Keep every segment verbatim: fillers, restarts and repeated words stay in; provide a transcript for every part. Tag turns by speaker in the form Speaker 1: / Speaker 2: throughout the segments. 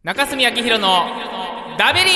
Speaker 1: 中澄明弘のダベリ。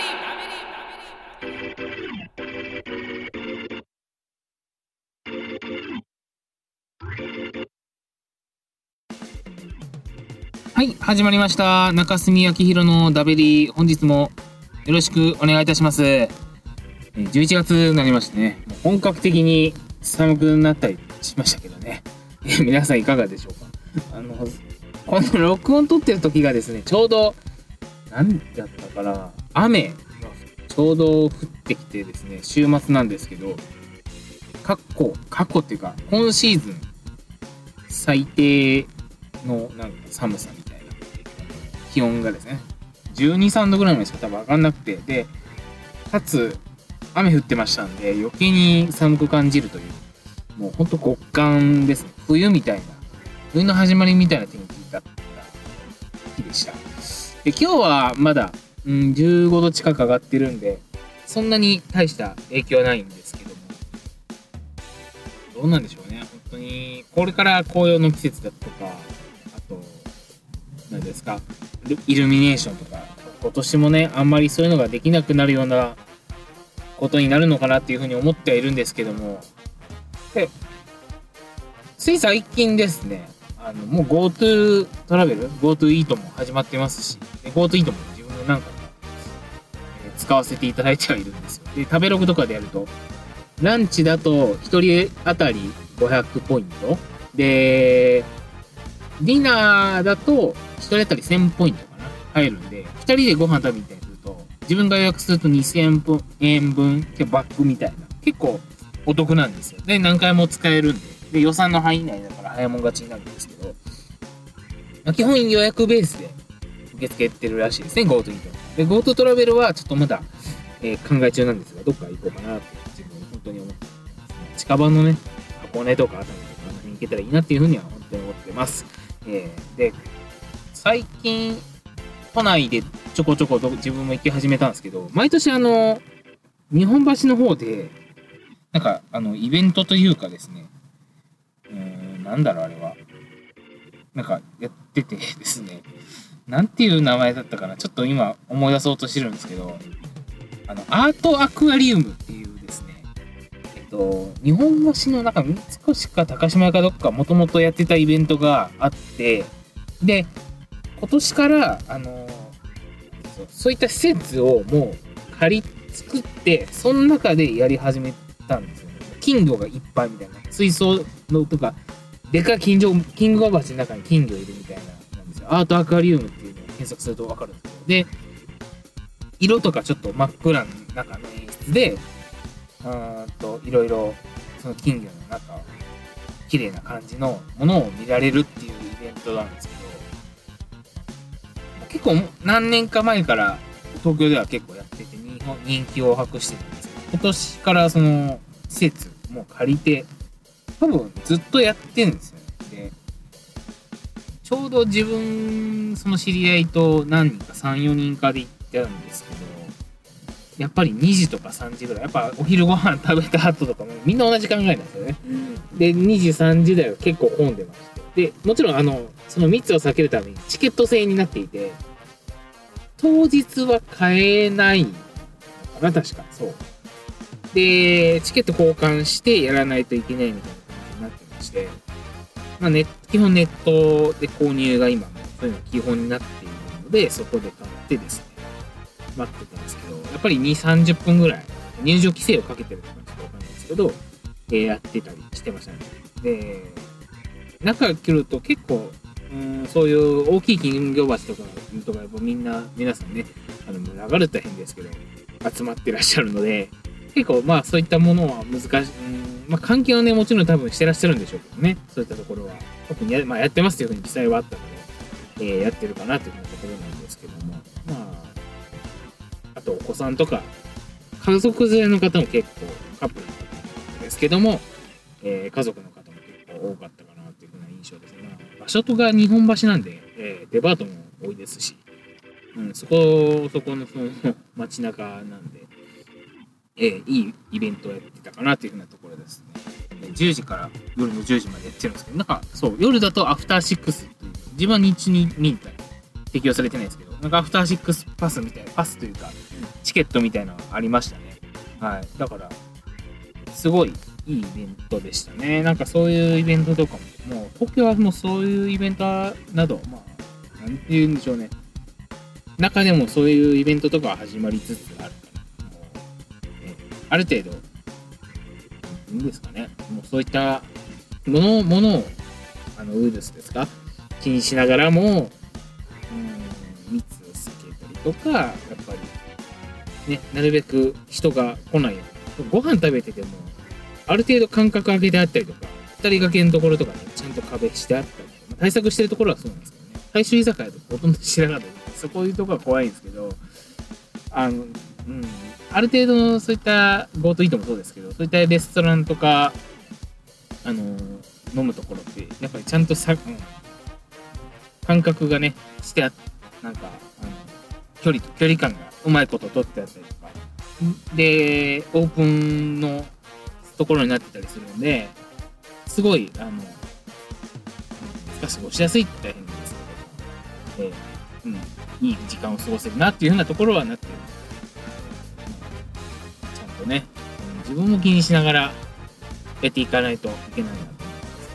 Speaker 1: はい、始まりました。中澄明弘のダベリ。本日もよろしくお願いいたします。じゅういちがつになりましてね、もう本格的に寒くなったりしましたけどね。皆さんいかがでしょうか。あのこの録音撮ってる時がですね、ちょうど何だったかな、雨がちょうど降ってきてですね、週末なんですけど、過去過去っていうか今シーズン最低のなんか寒さみたいな気温がですね、じゅうに、さんどぐらいまでしか多分上がんなくて、でかつ雨降ってましたんで余計に寒く感じるという、もうほんと極寒ですね。冬みたいな、冬の始まりみたいな天気だった日でした。で今日はまだ、うん、じゅうごど近く上がってるんで、そんなに大した影響はないんですけども、どうなんでしょうね。本当にこれから紅葉の季節だとか、あと何ですか、イルミネーションとか、今年もねあんまりそういうのができなくなるようなことになるのかなっていうふうに思ってはいるんですけども、でつい最近ですね、あのもう GoTo トラベル GoTo イートも始まってますし、 GoTo イートも自分も何回か使わせていただいてはいるんですよ。で食べログとかでやると、ランチだとひとり当たりごひゃくポイントで、ディナーだとひとり当たりせんポイントかな入るんで、ふたりでご飯食べに行ったりすると、自分が予約するとにせんえんぶんバックみたいな、結構お得なんですよ。で何回も使えるんで、で予算の範囲内だから早もん勝ちになるんですけど、まあ、基本予約ベースで受け付けてるらしいですね、 GoTo イートで。 GoTo トラベルはちょっとまだ、えー、考え中なんですが、どっか行こうかなって自分本当に思ってます。近場のね、箱根とか熱海とかあの辺行けたらいいなっていうふうには本当に思ってます。えー、で最近都内でちょこちょこ自分も行き始めたんですけど、毎年あの日本橋の方でなんかあのイベントというかですね、うーんなんだろうあれは、なんかやっててですね、なんていう名前だったかな、ちょっと今思い出そうとしてるんですけど、あのアートアクアリウムっていうですね、えっと日本橋の中三越か高島屋かどっかもともとやってたイベントがあって、で今年からあのそうそういった施設をもう借り作って、その中でやり始めたんですよね。金魚がいっぱいみたいな、水槽のとかでかい金魚金魚鉢の中に金魚いるみたいななんですよ。アートアクアリウムっていうのを検索すると分かるんですけど、で色とかちょっと真っ暗な中の演出で、うーんといろいろその金魚の中綺麗な感じのものを見られるっていうイベントなんですけど、結構何年か前から東京では結構やってて日本人気を博してるんですけど、今年からその施設も借りて多分ずっとやってるんですよね。でちょうど自分その知り合いと何人か さん,よ 人かで行ってたんですけど、やっぱりにじとかさんじぐらい、やっぱお昼ご飯食べた後とかもみんな同じ考えなんですよね。でにじさんじ台は結構混んでまして、でもちろんあのその密を避けるためにチケット制になっていて、当日は買えないのかな、確か。そうでチケット交換してやらないといけないみたいな感じになってまして、まあ、ネ基本ネットで購入が今もそういうの基本になっているので、そこで買ってですね待ってたんですけど、やっぱりにじゅう、さんじゅっぷんぐらい入場規制をかけてるのかちょっとわかんないですけど、えー、やってたりしてましたね。で中来ると結構うーんそういう大きい金魚鉢とかとかやっぱみんな皆さんね、あの流れたら変ですけど集まってらっしゃるので、結構まあそういったものは難しい、うんまあ換気はねもちろん多分してらっしゃるんでしょうけどね、そういったところは特に や,、まあ、やってますというふうに記載はあったので、えー、やってるかなというところなんですけども、まああとお子さんとか家族連れの方も結構カップルの方ですけども、えー、家族の方も結構多かったかなというふうな印象ですね。まあ、場所とが日本橋なんで、えー、デパートも多いですし、うん、そこそこのその街中なんで、えー、いいイベントをやってたかなというふうなところですね。じゅうじから夜のじゅうじまでやってるんですけど、なんかそう夜だとアフターシックスっていう、自分は日中に見た適用されてないですけど、 なんかアフターシックスパスみたいな、パスというか、チケットみたいなのがありましたね。はい。だから、すごいいいイベントでしたね。なんかそういうイベントとかも、もう東京はもうそういうイベントなど、まあ、なんて言うんでしょうね。中でもそういうイベントとかは始まりつつあるから、もう、ね、ある程度、いいんですかね。もうそういったもの、ものを、あの、ウイルスですか気にしながらも、うん、密を避けたりとか、やっぱり、ね、なるべく人が来ないように。ご飯食べてても、ある程度間隔空けてあったりとか、二人掛けのところとかね、ちゃんと壁してあったりとか、対策してるところはそうなんですけどね。大衆居酒屋とかほとんど知らなかったです。そこいうところは怖いんですけど、あの、うん、ある程度のそういった GoTo イートもそうですけど、そういったレストランとか、あの、飲むところって、やっぱりちゃんとさ、うん、間隔がね、してあって、なんか、あの、距離と距離感がうまいこと取ってあったりとか、で、オープンのところになってたりするので、すごい、あの、難しくしやすいって大変なんですけど、えー、うん、いい時間を過ごせるなっていうふうなところはなってる。ちゃんとね、自分も気にしながらやっていかないといけないなと思います。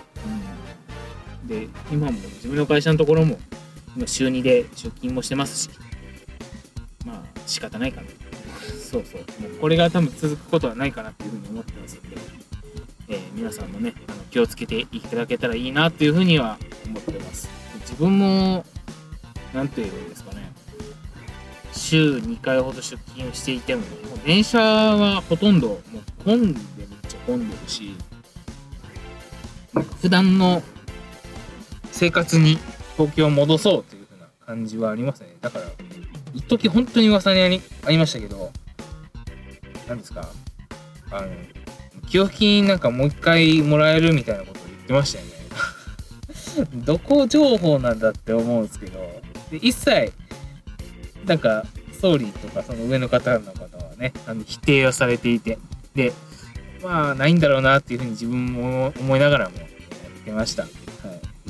Speaker 1: うん、で、今も自分の会社のところも、今週にで出勤もしてますし、まあ仕方ないかな。そうそう。もうこれが多分続くことはないかなっていうふうに思ってますので、えー、皆さんもね、あの気をつけていただけたらいいなっていうふうには思ってます。自分も、なんていうんですかね、週にかいほど出勤をしていても、もう電車はほとんどもう混んでめっちゃ混んでるし、なんか普段の生活に東京を戻そうというふうな感じはありますね。だから、一時本当に噂にあり、ありましたけど、何ですか、あの、給付金なんかもう一回もらえるみたいなこと言ってましたよね。どこ情報なんだって思うんですけど、で一切、なんか、総理とかその上の方の方はね、あの否定をされていて、で、まあ、ないんだろうなっていうふうに自分も思いながらもやってました。はい。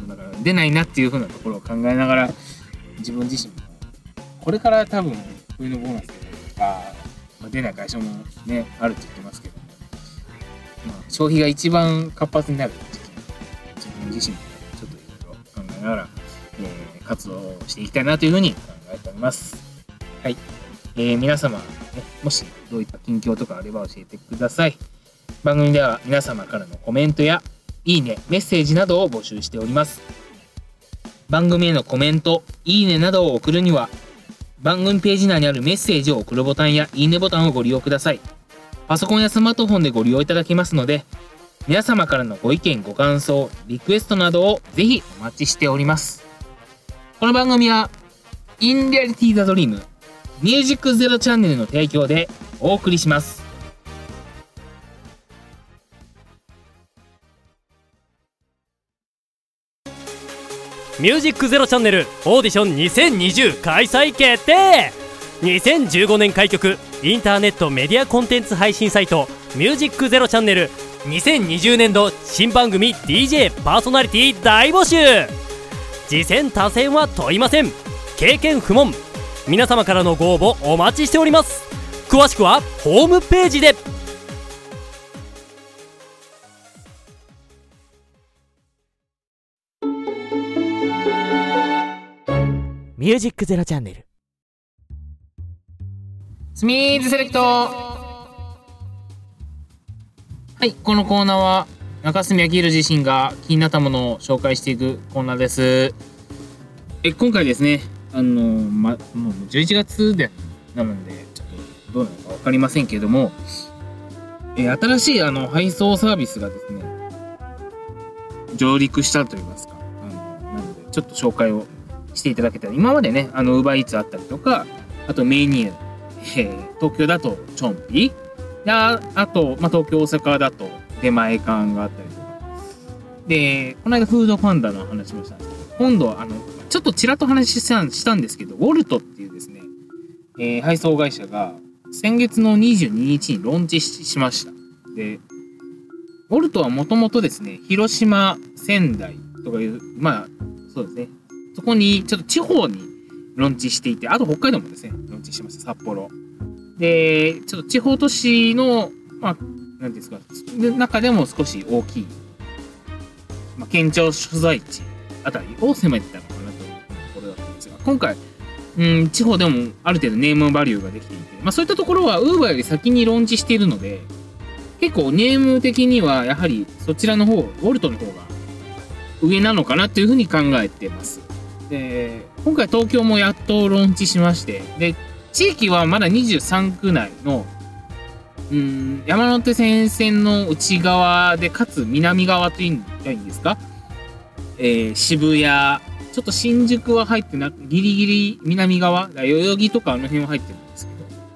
Speaker 1: だから、出ないなっていうふうなところを考えながら、自分自身も、これから多分、冬のボーナスとか、まあ、出ない会社もね、あるって言ってますけども、まあ、消費が一番活発になる時期に、自分自身もちょっといろいろ考えながら、えー、活動をしていきたいなというふうに考えております。はい。えー、皆様、ね、もしどういった近況とかあれば教えてください。番組では皆様からのコメントや、いいね、メッセージなどを募集しております。番組へのコメント、いいねなどを送るには、番組ページ内にあるメッセージを送るボタンやいいねボタンをご利用ください。パソコンやスマートフォンでご利用いただけますので、皆様からのご意見、ご感想、リクエストなどをぜひお待ちしております。この番組は、In Reality the Dream、ミュージックゼロチャンネルの提供でお送りします。
Speaker 2: ミュージックゼロチャンネルオーディションにせんにじゅう開催決定。にせんじゅうごねん開局インターネットメディアコンテンツ配信サイトミュージックゼロチャンネルにせんにじゅうねんど新番組 ディージェー パーソナリティ大募集。次戦他戦は問いません。経験不問。皆様からのご応募お待ちしております。詳しくはホームページで。ミュージックゼロチャンネル
Speaker 1: スミーズセレクト。はい、このコーナーは中住昭宏自身が気になったものを紹介していくコーナーです。え今回ですね、あのまもうじゅういちがつでなのでちょっとどうなのか分かりませんけれども、え新しいあの配送サービスがですね上陸したといいますか、あのなのでちょっと紹介をしていただけたら、今までね、あの、ウーバーイーツあったりとか、あとメニュー、えー、東京だとチョンピああと、まあ、東京、大阪だと出前館があったりとか。で、この間フードパンダの話もしたんですけど、今度、あの、ちょっとちらっと話したしたんですけど、ウォルトっていうですね、えー、配送会社が先月のにじゅうににちにローンチ し, しました。で、ウォルトはもともとですね、広島、仙台とかいう、まあ、そうですね、そこにちょっと地方にローンチしていて、あと北海道もですね、ローンチしてました、札幌。で、ちょっと地方都市の、まあ、なんていうんですか、中でも少し大きい、まあ、県庁所在地あたりを攻めてたのかなというところだったんですが、今回、うん、地方でもある程度ネームバリューができていて、まあ、そういったところは Uber より先にローンチしているので、結構ネーム的にはやはりそちらの方、ウォルトの方が上なのかなというふうに考えてます。で、今回東京もやっとローンチしまして、で、地域はまだにじゅうさんく内の、うん、山手線線の内側で、かつ南側というんですか、えー、渋谷、ちょっと新宿は入ってなく、ギリギリ南側、代々木とかあの辺は入ってるんです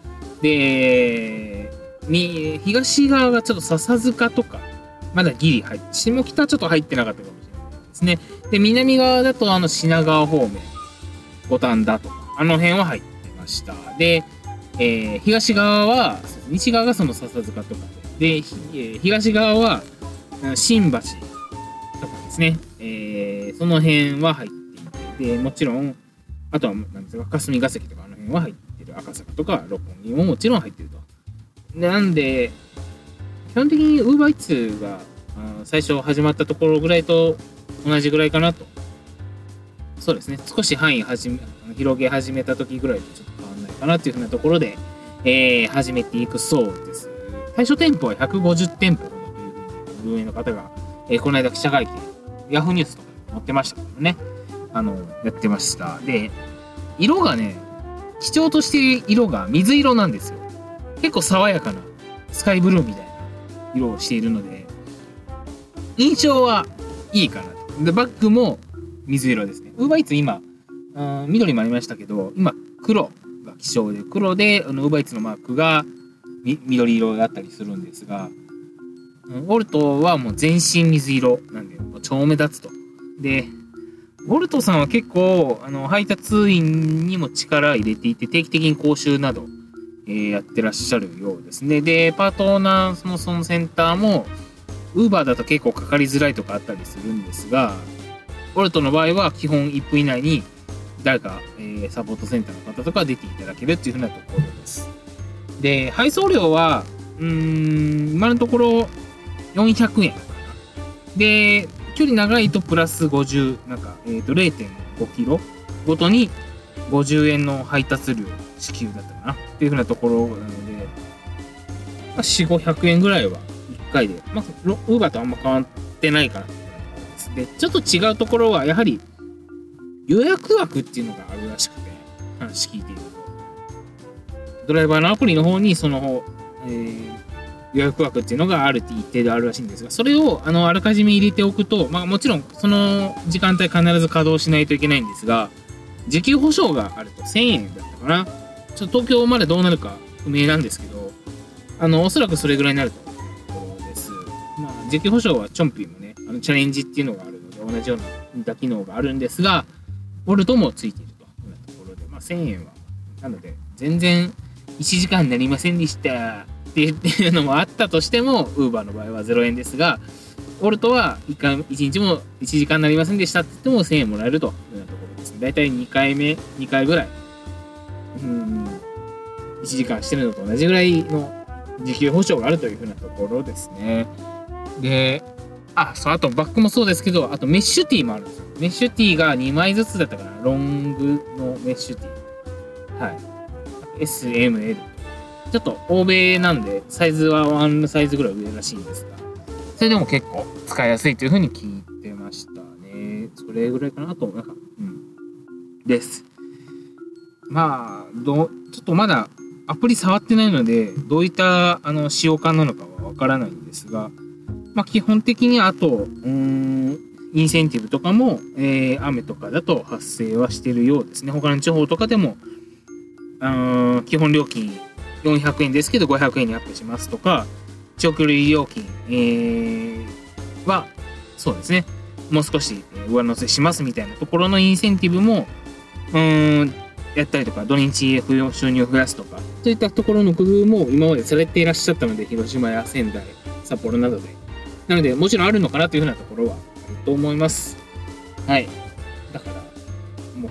Speaker 1: けど、で、に東側がちょっと笹塚とか、まだギリ入って、下北ちょっと入ってなかったかもしれないですね。で、南側だとあの品川方面、五反田とか、あの辺は入ってました。で、えー、東側は、西側がその笹塚とかで、で、えー、東側は新橋とかですね、えー、その辺は入っていて、で、もちろん、あとは、なんですか、霞が関とかあの辺は入ってる、赤坂とか六本木ももちろん入ってると。なんで、基本的に UberEats が最初始まったところぐらいと同じぐらいかなと。そうですね、少し範囲始め広げ始めた時ぐらいとちょっと変わらないかなっていうふうなところで、えー、始めていくそうです。対象店舗はひゃくごじゅってんぽほどというふうに運営の方が、えー、この間記者会見、ヤフーニュースとかに載ってましたけどね、あの、やってました。で、色がね、基調としている色が水色なんですよ。結構爽やかなスカイブルーみたいな色をしているので、印象はいいかなと。で、バッグも水色ですね。UberEats今、うん、緑もありましたけど、今、黒が基調で、黒で、UberEatsのマークが緑色だったりするんですが、ウォルトはもう全身水色なんで、もう超目立つと。で、ウォルトさんは結構、あの、配達員にも力入れていて、定期的に講習など、えー、やってらっしゃるようですね。で、パートナー、その、そのセンターも、Uber だと結構かかりづらいとかあったりするんですが、ウォルトの場合は基本いっぷん以内に誰か、えー、サポートセンターの方とか出ていただけるっていうふうなところです。で、配送料は、うーん、今のところよんひゃくえんかな。で、距離長いとプラスごじゅう、なんか、えっと、れいてんごキロごとにごじゅうえんの配達料支給だったかなっていうふうなところなので、まあ、よんひゃく、ごひゃくえんぐらいはいっかいで、まあ、ウーバーとあんま変わってないかなっていうところです。で、ちょっと違うところは、やはり予約枠っていうのがあるらしくて、話聞いていると。ドライバーのアプリの方に、その、えー、予約枠っていうのがあるって一定であるらしいんですが、それをあのあらかじめ入れておくと、まあもちろんその時間帯必ず稼働しないといけないんですが、時給保証があるとせんえんだったかな。ちょっと東京までどうなるか不明なんですけど、あの、おそらくそれぐらいになるというところです。まあ、時給保証はチョンピーもね、あのチャレンジっていうのがあるので、同じような似た機能があるんですが、ボルトもついているというところで、まあせんえんは、なので、全然いちじかんになりませんでした。っていうのもあったとしても、Uber の場合はゼロえんですが、ウォルトはいちにちもいちじかんになりませんでしたって言ってもせんえんもらえるというようなところですね。だいたいにかいめ、にかいぐらい、うん、いちじかんしてるのと同じぐらいの時給保証があるというふうなところですね。で、あ、そう、あとバッグもそうですけど、あとメッシュティーもあるんですよ。メッシュティーがにまいずつだったかな。ロングのメッシュティー。はい。エス、エム、エル。ちょっと欧米なんで、サイズはワンサイズぐらい上らしいんですが、それでも結構使いやすいというふうに聞いてましたね。それぐらいかなと、なんか、うん。です。まあ、ど、ちょっとまだアプリ触ってないので、どういったあの使用感なのかはわからないんですが、まあ基本的にあと、うーん、インセンティブとかも、えー、雨とかだと発生はしているようですね。他の地方とかでも、あのー、基本料金、よんひゃくえんですけどごひゃくえんにアップしますとか、長距離料金、えー、は、そうですね、もう少し上乗せしますみたいなところのインセンティブも、うーん、やったりとか、土日収入を増やすとか、そういったところの工夫も今までされていらっしゃったので、広島や仙台、札幌などで。なので、もちろんあるのかなというふうなところはあると思います。はい。だから、もう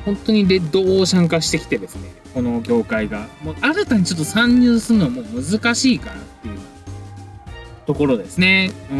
Speaker 1: 本当にレッドオーシャン化してきてですね、この業界が。もう新たにちょっと参入するのはもう難しいかなっていうところですね。うん、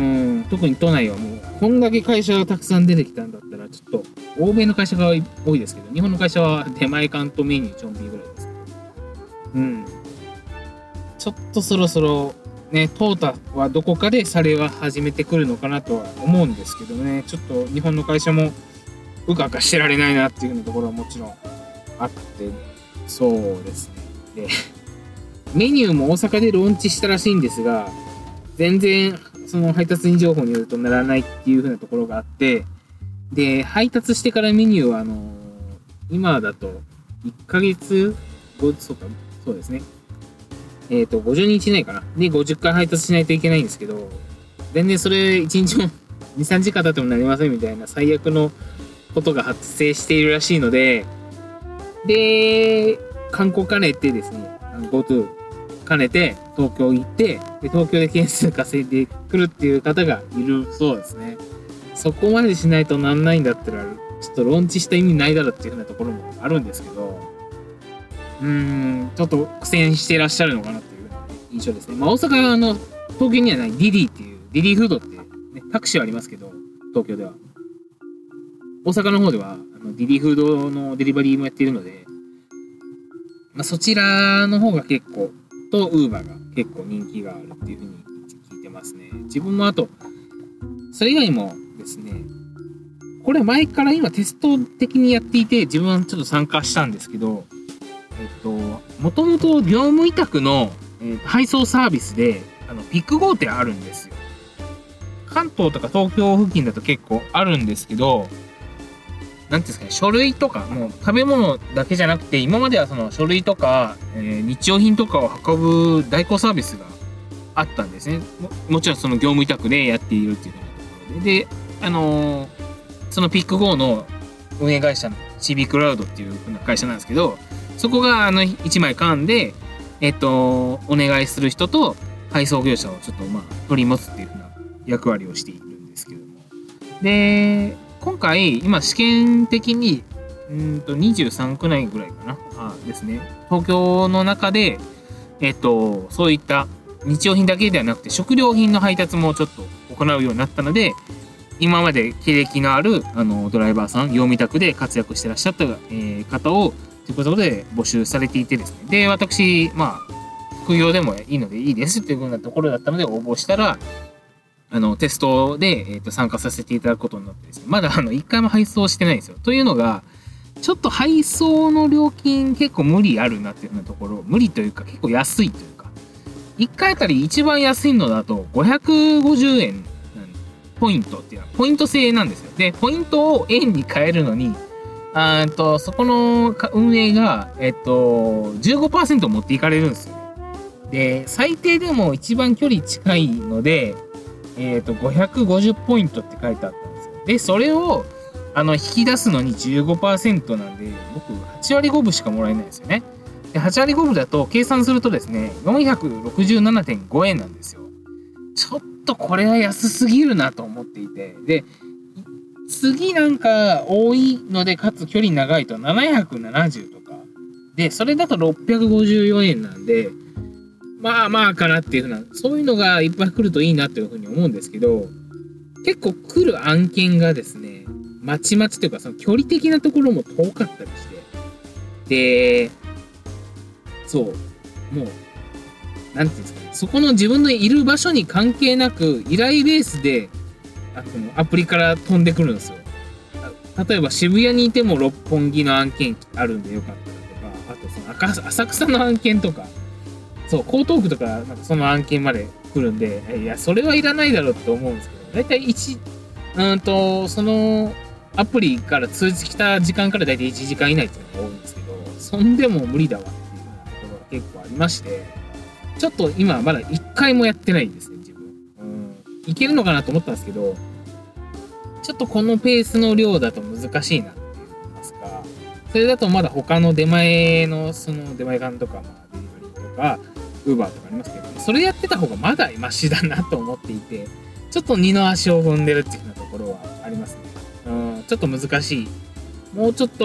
Speaker 1: 特に都内はもう、こんだけ会社がたくさん出てきたんだったら、ちょっと、欧米の会社が多いですけど、日本の会社は出前館とメニューちょんぴーぐらいですけど。うん。ちょっとそろそろ、ね、トータはどこかでされは始めてくるのかなとは思うんですけどね、ちょっと日本の会社もうかうかしてられないなっていうようなところはもちろんあって、そうですね。で、メニューも大阪でローンチしたらしいんですが、全然その配達員情報によるとならないっていう風なところがあって、で、配達してからメニューはあのー、今だといっかげつご、そうか、そうですね。えっと、ごじゅうにち以内かな。で、ごじゅっかい配達しないといけないんですけど、全然それいちにちもに、さんじかん経ってもなりませんみたいな最悪のことが発生しているらしいので、で、観光兼ねてですね、GoTo 兼ねて東京行って、で、東京で件数稼いでくるっていう方がいるそうですね。そこまでしないとなんないんだったら、ちょっとローンチした意味ないだろっていうようなところもあるんですけど、うーん、ちょっと苦戦していらっしゃるのかなという印象ですね。まあ大阪の東京にはないディディっていう、ディディフードってね、タクシーはありますけど、東京では。大阪の方では、あのディディフードのデリバリーもやっているので、まあそちらの方が結構、とウーバーが結構人気があるっていうふうに聞いてますね。自分もあと、それ以外にもですね、これ前から今テスト的にやっていて、自分はちょっと参加したんですけど、えっと、もともと業務委託の、えー、配送サービスで、あの、ビッグゴーってあるんですよ。関東とか東京付近だと結構あるんですけど、なんていうんですかね、書類とか、もう食べ物だけじゃなくて、今まではその書類とか、えー、日用品とかを運ぶ代行サービスがあったんですね。も, もちろんその業務委託でやっているっていうようなところで。で、あのー、そのピックゴーの運営会社の シービー クラウドっていう風な会社なんですけど、そこがあのいちまい噛んで、えっと、お願いする人と配送業者をちょっとまあ取り持つっていう風な役割をしているんですけども。で、今回、今試験的に、うんとにじゅうさんく内ぐらいかなあですね。東京の中で、えっと、そういった日用品だけではなくて食料品の配達もちょっと行うようになったので、今まで経歴のあるあのドライバーさん、業務委託で活躍してらっしゃった、えー、方をということで募集されていてですね。で、私、まあ、副業でもいいのでいいですというようなところだったので応募したら、あの、テストで、えーと、参加させていただくことになってですね。まだあの、一回も配送してないんですよ。というのが、ちょっと配送の料金結構無理あるなっていうようなところ、無理というか結構安いというか、いっかいあたり一番安いのだとごひゃくごじゅうえんポイントっていうのはポイント制なんですよ。で、ポイントを円に変えるのに、あーと、そこの運営が、えっと、じゅうごパーセント持っていかれるんですよね。で、最低でも一番距離近いので、えっと、ごひゃくごじゅうポイントって書いてあったんですよ。で、それを、あの、引き出すのに じゅうごパーセント なんで、僕、はちわりごぶしかもらえないんですよね。で、はちわりごぶだと、計算するとですね、よんひゃくろくじゅうななてんごえんなんですよ。ちょっとこれは安すぎるなと思っていて、で、次なんか多いので、かつ距離長いとななひゃくななじゅうとか。で、それだとろっぴゃくごじゅうよえんなんで、まあまあかなっていうふうな、そういうのがいっぱい来るといいなというふうに思うんですけど、結構来る案件がですね、まちまちというか、その距離的なところも遠かったりして、で、そう、もう、なんていうんですかね、そこの自分のいる場所に関係なく、依頼ベースで、あのアプリから飛んでくるんですよ。例えば渋谷にいても六本木の案件あるんでよかったらとか、あとその赤浅草の案件とか、そう、江東区とか、なんかその案件まで来るんで、いや、それはいらないだろうと思うんですけど、だいたいいち、うんと、そのアプリから通知来た時間からだいたいいちじかん以内っていうのが多いんですけど、そんでも無理だわっていうようなところが結構ありまして、ちょっと今まだいっかいもやってないんですね、自分。うん。いけるのかなと思ったんですけど、ちょっとこのペースの量だと難しいなって言いますか、それだとまだ他の出前の、その出前館とか、まあ、デリバリーとか、ウーバーとかありますけど、それやってた方がまだマシだなと思っていて、ちょっと二の足を踏んでるっていうようなところはありますね。うん、ちょっと難しい。もうちょっと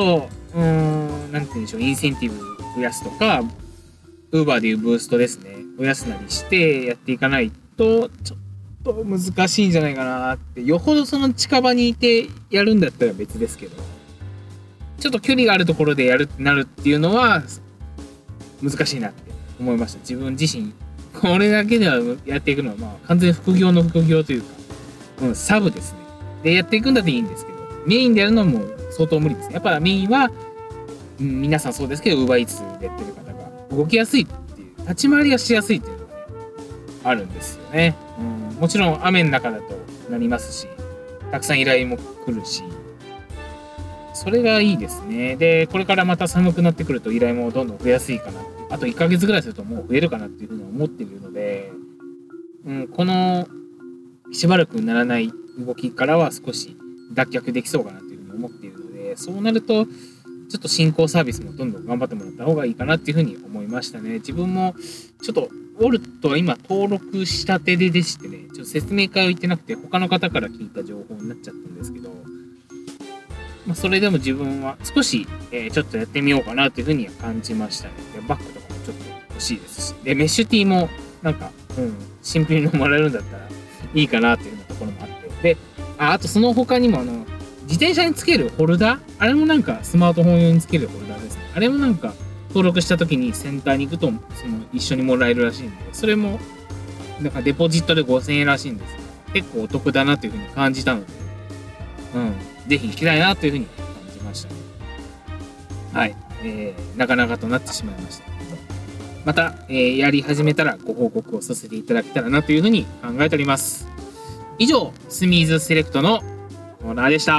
Speaker 1: うーん、なんて言うんでしょう、インセンティブ増やすとか、ウーバーでいうブーストですね、増やすなりしてやっていかないと、ちょっと難しいんじゃないかなって。よほどその近場にいてやるんだったら別ですけど、ちょっと距離があるところでやるってなるっていうのは、難しいなって思いました。自分自身、これだけではやっていくのは、まあ、完全副業の副業というか、うん、サブですね。で、やっていくんだっていいんですけど、メインでやるのも相当無理ですね。やっぱメインは、うん、皆さんそうですけど、UberEats でやってる方が動きやすいっていう、立ち回りがしやすいっていうのがね、あるんですよね。うん、もちろん雨の中だとなりますし、たくさん依頼も来るし、それがいいですね。で、これからまた寒くなってくると依頼もどんどん増えやすいかなって。あといっかげつぐらいするともう増えるかなっていうふうに思っているので、うん、このしばらくならない動きからは少し脱却できそうかなっていうふうに思っているので、そうなるとちょっと新興サービスもどんどん頑張ってもらった方がいいかなっていうふうに思いましたね。自分もちょっとウォルトは今登録したてででしてね、ちょっと説明会を言ってなくて他の方から聞いた情報になっちゃったんですけど、まあ、それでも自分は少し、えー、ちょっとやってみようかなというふうには感じましたね。でバッグとかもちょっと欲しいですし、でメッシュティーもなんか、うん、新品のもらえるんだったらいいかなというようなところもあって、で、あ、あとその他にもあの自転車につけるホルダー、あれもなんかスマートフォン用につけるホルダーですね。あれもなんか登録した時にセンターに行くとその一緒にもらえるらしいんで、それもなんかデポジットでごせんえんらしいんですけど、結構お得だなというふうに感じたので、うん。ぜひ行きたいなというふうに感じましたね。はい、えー、なかなかとなってしまいました。また、えー、やり始めたらご報告をさせていただけたらなというふうに考えております。以上、スミーズセレクトのコーナーでした。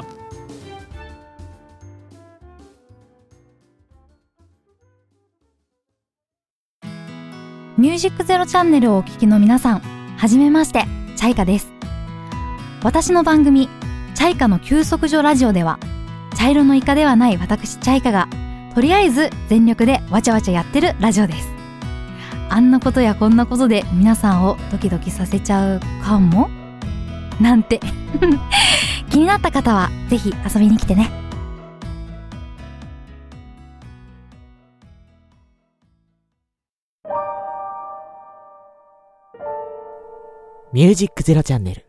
Speaker 3: ミュージックゼロチャンネルをお聞きの皆さん、はじめまして、チャイカです。私の番組チャイカの休息所ラジオでは、茶色のイカではない私チャイカがとりあえず全力でわちゃわちゃやってるラジオです。あんなことやこんなことで皆さんをドキドキさせちゃうかもなんて気になった方はぜひ遊びに来てね。
Speaker 4: ミュージックゼロチャンネル、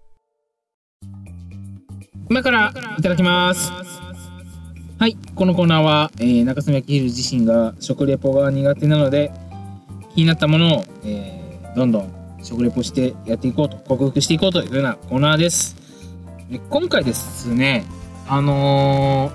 Speaker 1: 今からいただきます。はい、このコーナーは、えー、中澄明宏自身が食レポが苦手なので、気になったものを、えー、どんどん食レポしてやっていこうと、克服していこうというようなコーナーです。で今回ですね、あの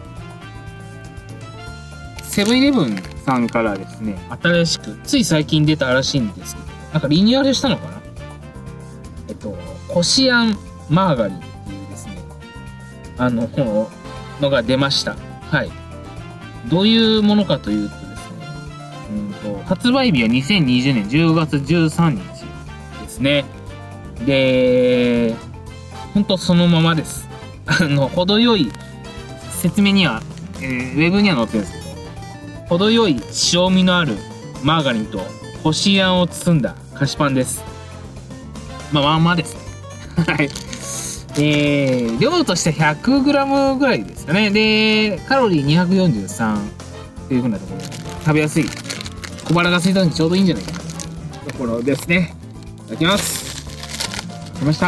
Speaker 1: ー、セブンイレブンさんからですね、新しくつい最近出たらしいんですけど、なんかリニューアルしたのかな、えっとこしあんマーガリンっていうですね、あののが出ました。はい。どういうものかというとですね、うんと発売日はにせんにじゅうねんじゅうがつじゅうさんにちですね。で、ほんとそのままです。あの程よい説明には、えー、ウェブには載ってるんですけど、程よい塩味のあるマーガリンとこしあんを包んだ菓子パンです。まあまあまあですね。はい。えー、量として ひゃくグラム ぐらいですかね。で、カロリーにひゃくよんじゅうさんっていう風なところで食べやすい。小腹が空いた時にちょうどいいんじゃないかなというところですね。いただきます。来ました。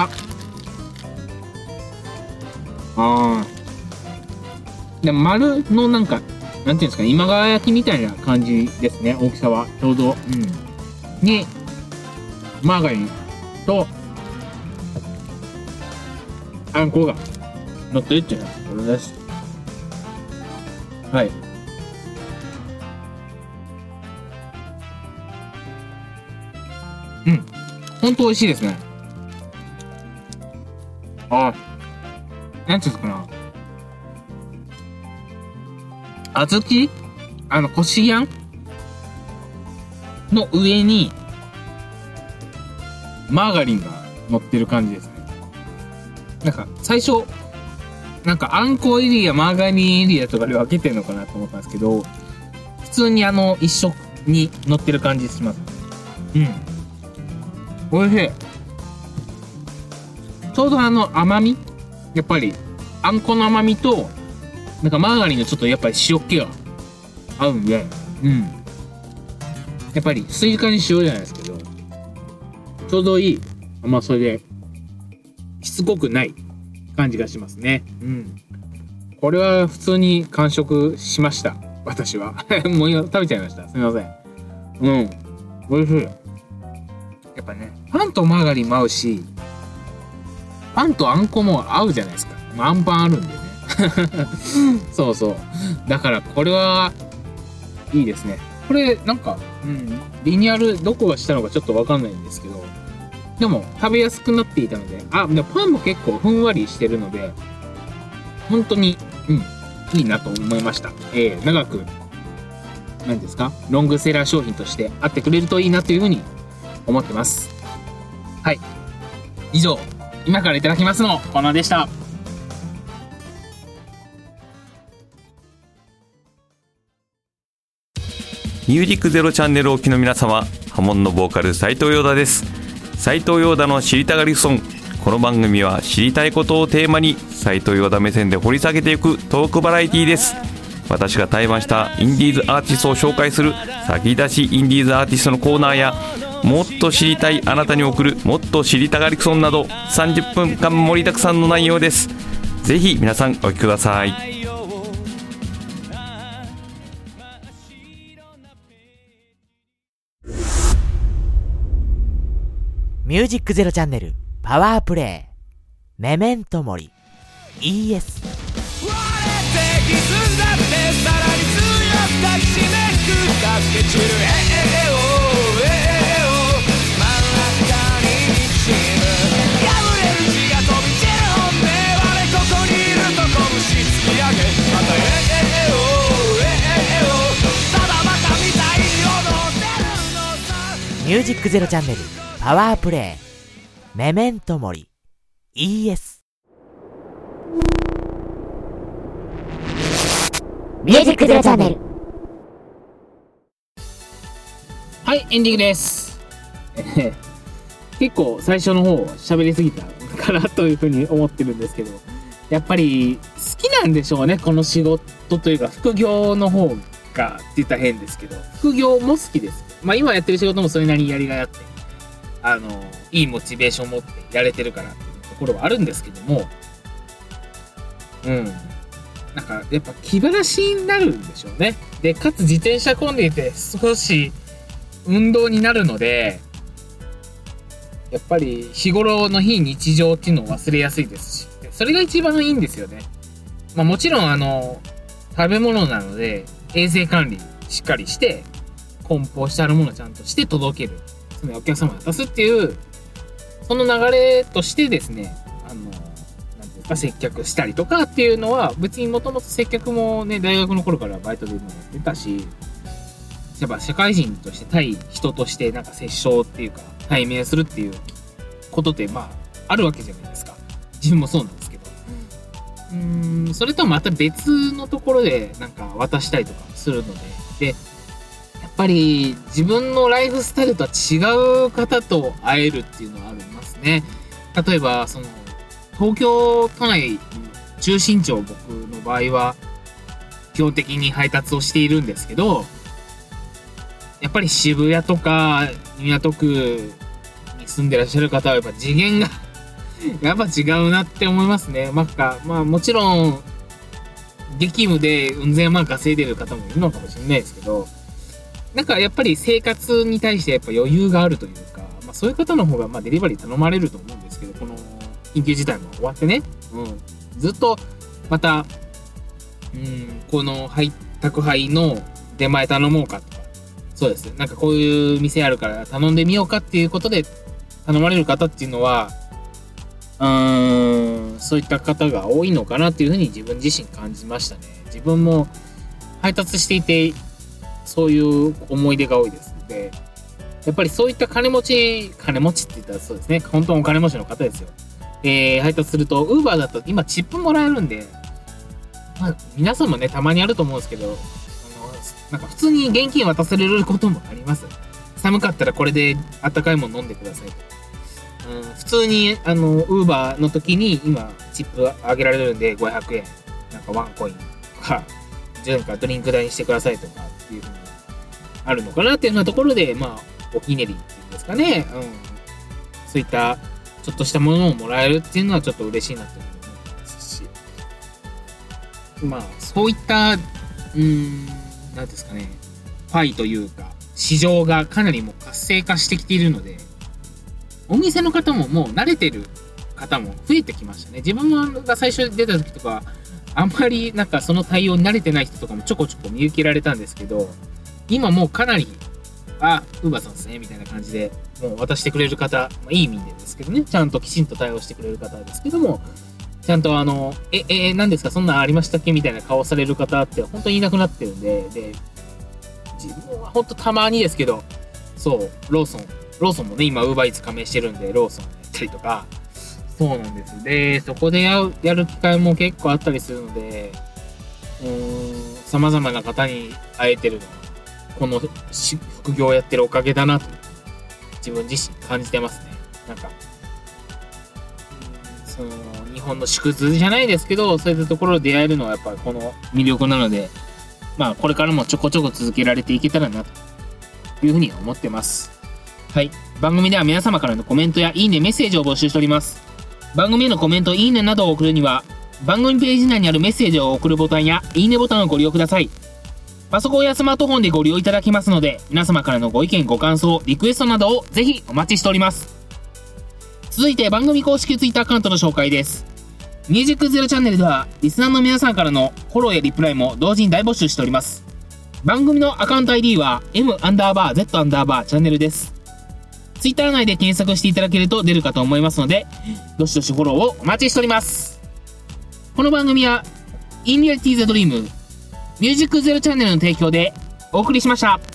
Speaker 1: あー。で、丸のなんか、なんていうんですかね、今川焼きみたいな感じですね。大きさは。ちょうど。うん。に、マーガリンと、あんこが乗ってるっていうのはこれです。はい。うん。ほんと美味しいですね。あ、なんていうんですかな。小豆あの、こしあんの上に、マーガリンが乗ってる感じですね。なんか最初なんかあんこエリアマーガリンエリアとかで分けてるのかなと思ったんですけど、普通にあの一緒に乗ってる感じします。うん、おいしい。ちょうどあの甘み、やっぱりあんこの甘みとなんかマーガリンのちょっとやっぱり塩気が合うんで、うん。やっぱりスイカに塩じゃないですけど、ちょうどいい甘さで、しつこくない感じがしますね。うん。これは普通に完食しました。私は。もう今食べちゃいました。すみません。うん。美味しい。やっぱね、パンとマーガリンも合うし、パンとあんこも合うじゃないですか。あんパンあるんでね。そうそう。だからこれはいいですね。これなんか、うん、リニューアルどこがしたのかちょっとわかんないんですけど、でも食べやすくなっていたので、あ、でパンも結構ふんわりしてるので、本当に、うん、いいなと思いました。えー、長く、何ですか、ロングセラー商品としてあってくれるといいなというふうに思ってます。はい。以上、今からいただきますのコーナーでした。
Speaker 5: ミュージックゼロチャンネルをお聞きの皆様、ハモンのボーカル斉藤陽太です。斉藤陽太の知りたがりソン。この番組は知りたいことをテーマに斉藤陽太目線で掘り下げていくトークバラエティです。私が対バンしたインディーズアーティストを紹介する先出しインディーズアーティストのコーナーや、もっと知りたいあなたに送るもっと知りたがりソンなどさんじゅっぷんかん盛りだくさんの内容です。ぜひ皆さんお聞きください。
Speaker 4: ミュージックゼロチャンネルパワープレイメメントモリ イーエス。
Speaker 6: 割れて歪んだってさらに強く抱きしめくかけ散るええおええお真ん中に滲む破れる血が飛び散る本音我ここにいると拳突き上げまたええおええおただバカみたいに踊ってるのさ。
Speaker 4: ミュージックゼロチャンネルパワープレイメメントモリ イーエス。
Speaker 3: ミュージックゼロチャンネル。
Speaker 1: はい、エンディングです。結構最初の方喋りすぎたかなというふうに思ってるんですけど、やっぱり好きなんでしょうね、この仕事というか副業の方がって言ったら変ですけど、副業も好きです。まあ今やってる仕事もそれなりにやりがいあって、あのいいモチベーションを持ってやれてるからっていうところはあるんですけども、うんなんかやっぱ気晴らしになるんでしょうね。でかつ自転車混んでいて少し運動になるので、やっぱり日頃の非日常っていうのを忘れやすいですし、それが一番いいんですよね。まあもちろんあの食べ物なので衛生管理しっかりして梱包してあるものをちゃんとして届ける、そのお客様に渡すっていうその流れとしてですね、あのなんていうか接客したりとかっていうのは別にもともと接客もね大学の頃からバイトでもやってたし、やっぱ社会人として対人としてなんか接触っていうか対面するっていうことってまああるわけじゃないですか。自分もそうなんですけど、うーんそれとはまた別のところでなんか渡したりとかするので、でやっぱり自分のライフスタイルとは違う方と会えるっていうのはありますね。例えばその東京都内中心地を僕の場合は基本的に配達をしているんですけど、やっぱり渋谷とか港区に住んでらっしゃる方はやっぱ次元がやっぱ違うなって思いますね。まあ、まあもちろん激務でうん千万稼いでる方もいるのかもしれないですけど、なんかやっぱり生活に対してやっぱ余裕があるというか、まあそういう方の方がまあデリバリー頼まれると思うんですけど、この緊急事態も終わってね、うん、ずっとまた、うん、この配宅配の出前頼もうかとか、そうです。なんかこういう店あるから頼んでみようかっていうことで頼まれる方っていうのは、うーん、そういった方が多いのかなっていうふうに自分自身感じましたね。自分も配達していてそういう思い出が多いです。で、やっぱりそういった金持ち、金持ちって言ったらそうですね、本当のお金持ちの方ですよ。えー、配達すると、ウーバーだと今チップもらえるんで、まあ、皆さんもね、たまにあると思うんですけど、あの、なんか普通に現金渡されることもあります。寒かったらこれであったかいもの飲んでくださいと。うん、普通に、あの、ウーバーの時に今、チップあげられるんでごひゃくえん、なんかワンコインか、じゃあなんかドリンク代にしてくださいとかっていうふうにあるのかなっていうようなところで、まあ、おひねりっていうんですかね。うん。そういったちょっとしたものをもらえるっていうのはちょっと嬉しいなと思いますし。まあ、そういった、うーん、なんですかね、パイというか、市場がかなりもう活性化してきているので、お店の方ももう慣れてる方も増えてきましたね。自分が最初出た時とか、あんまりなんかその対応に慣れてない人とかもちょこちょこ見受けられたんですけど、今もうかなり、あ、ウーバーさんですね、みたいな感じで、もう渡してくれる方、まあ、いい意味でですけどね、ちゃんときちんと対応してくれる方ですけども、ちゃんとあの、え、え、何ですか、そんなんありましたっけみたいな顔される方って本当にいなくなってるんで、で、自分は本当たまにですけど、そう、ローソン、ローソンもね、今、ウーバーイーツ加盟してるんで、ローソンやったりとか、そうなんです。で、そこでやる、やる機会も結構あったりするので、うーん、様々な方に会えてるのは、この副業をやってるおかげだなと、自分自身感じてますね。なんか、その、日本の縮図じゃないですけど、そういったところで出会えるのはやっぱりこの魅力なので、まあ、これからもちょこちょこ続けられていけたらな、というふうに思ってます。はい。番組では皆様からのコメントやいいね、メッセージを募集しております。番組へのコメント、いいねなどを送るには、番組ページ内にあるメッセージを送るボタンや、いいねボタンをご利用ください。パソコンやスマートフォンでご利用いただけますので、皆様からのご意見、ご感想、リクエストなどをぜひお待ちしております。続いて番組公式ツイッターアカウントの紹介です。ミュージックゼロチャンネルでは、リスナーの皆さんからのフォローやリプライも同時に大募集しております。番組のアカウント アイディー は エム アンダーバー Z アンダーバーチャンネルです。ツイッター内で検索していただけると出るかと思いますので、どしどしフォローをお待ちしております。この番組は、インリアリティーザドリーム、ミュージックゼロチャンネルの提供でお送りしました。